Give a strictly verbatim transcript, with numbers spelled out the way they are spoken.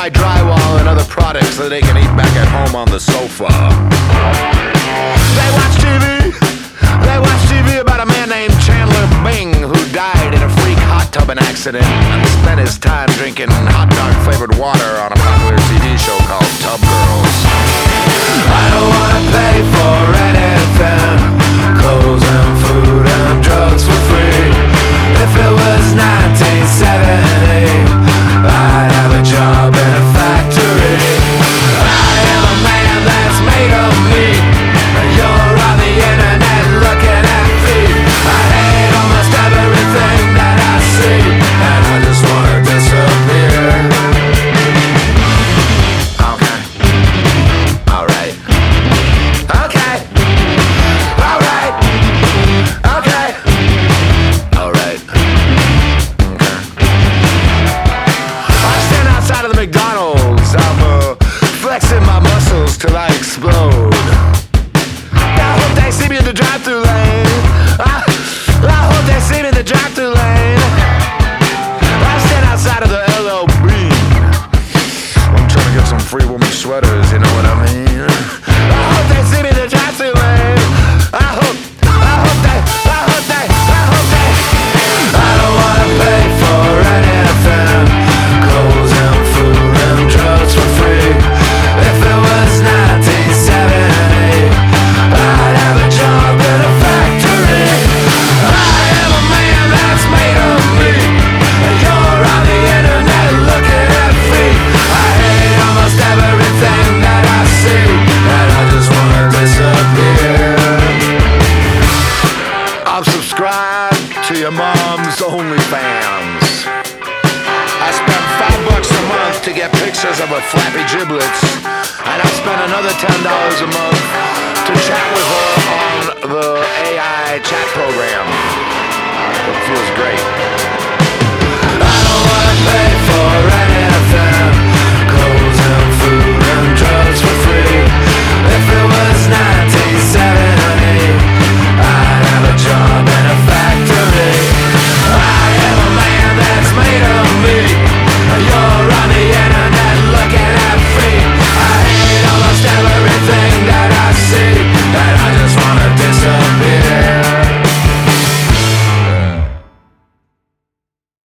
buy drywall and other products that they can eat back at home on the sofa. They watch T V. They watch T V about a man named Chandler Bing who died in a freak hot tubbing accident and spent his time drinking hot dog flavored water on a popular T V show called Tub Girls. I don't wanna pay for anything, clothes and food and drugs for free. If it was nineteen seventy, I'd have a job in a factory. I am a man that's made of me. You're on the internet looking at me. I hate almost everything that I see, and I just wanna disappear. Okay. Alright. Okay. Alright. Okay. Alright. Okay. I stand outside of the McDonald's. I'm uh, flexing my muscles till I explode. I hope they see me in the drive-thru lane. I, I hope they see me in the drive-thru lane. I stand outside of the L L Bean. I'm trying to get some free woman sweaters, you know what I mean? I hope they see me in the drive-thru lane. I hope, I hope they, I hope they, I hope they. I don't wanna pay for anything, clothes and food and drugs for free. If it was nineteen seventy, I'd have a job in a factory. I am a man that's made of me, and you're on the internet looking at me. I hate almost everything that I see, and I just wanna disappear. I'm subscribed to your mom's OnlyFans. I spend five bucks a month to get pictures of her flappy giblets, and I spend another ten dollars a month to chat with her on the A I chat program. It feels great.